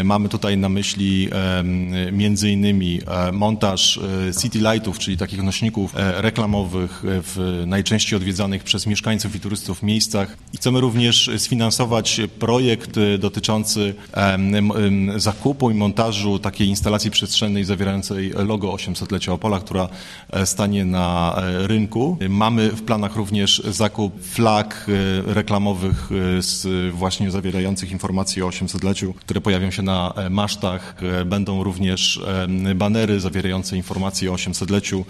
Mamy tutaj na myśli między innymi montaż city lightów, czyli takich nośników reklamowych w najczęściej odwiedzanych przez mieszkańców i turystów miejscach. I chcemy również sfinansować projekt dotyczący zakupu i montażu takiej instalacji przestrzennej zawierającej logo 800-lecia Opola, która stanie na rynku. Mamy w planach również zakup flag reklamowych właśnie zawierających informacje o 800-leciu, które pojawią się na masztach. Będą również banery zawierające informacje o 800-leciu.